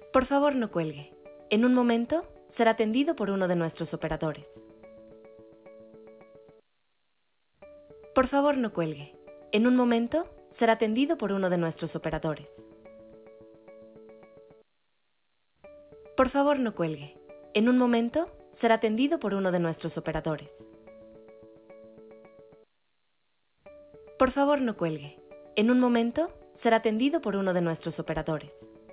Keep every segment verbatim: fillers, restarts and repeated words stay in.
Por favor, no cuelgue. En un momento, será atendido por uno de nuestros operadores. Por favor, no cuelgue. En un momento, será atendido por uno de nuestros operadores. Por favor, no cuelgue. En un momento, será atendido por uno de nuestros operadores. Por favor, no cuelgue. En un momento, será atendido por uno de nuestros operadores.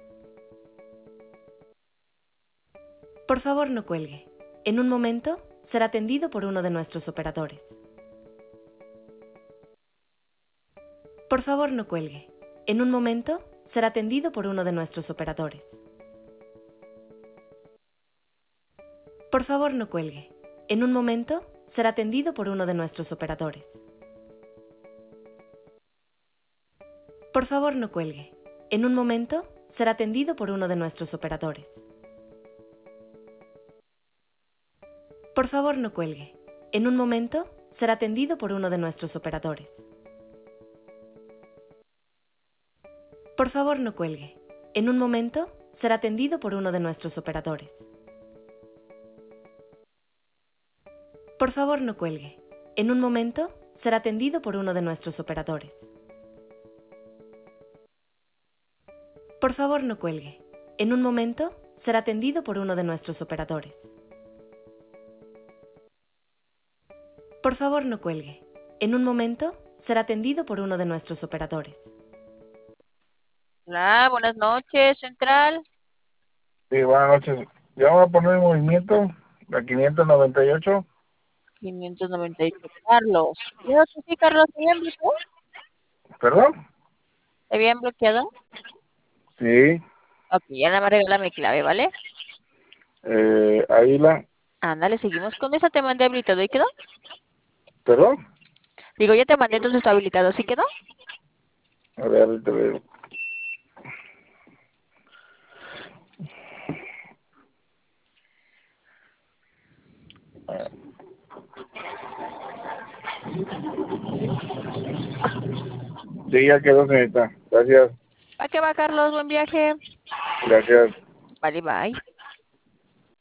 Por favor, no cuelgue. En un momento, será atendido por uno de nuestros operadores. Por favor, no cuelgue. En un momento, será atendido por uno de nuestros operadores. Por favor, no cuelgue. En un momento, será atendido por uno de nuestros operadores. Por favor, no cuelgue. En un momento, será atendido por uno de nuestros operadores. Por favor, no cuelgue. En un momento, será atendido por uno de nuestros operadores. Por favor, no cuelgue. En un momento, será atendido por uno de nuestros operadores. Por favor, no cuelgue. En un momento, será atendido por uno de nuestros operadores. Por favor, no cuelgue. En un momento, será atendido por uno de nuestros operadores. Por favor, no cuelgue. En un momento, será atendido por uno de nuestros operadores. Hola, buenas noches, Central. Sí, buenas noches. Ya voy a poner en movimiento la quinientos noventa y ocho. quinientos noventa y ocho, Carlos. Creo que sí, Carlos, ¿te habían bloqueado? ¿Perdón? ¿Te habían bloqueado? Sí. Ok, ya nada más regala mi clave, ¿vale? Eh, ahí la... Ándale, seguimos con esa. Te mandé habilitado, ¿y quedó? ¿Perdón? Digo, ya te mandé, entonces está habilitado, ¿sí quedó? A ver, ahorita veo. Sí, ya quedó, señorita. Gracias. ¿Para qué va, Carlos? Buen viaje. Gracias. Vale, bye.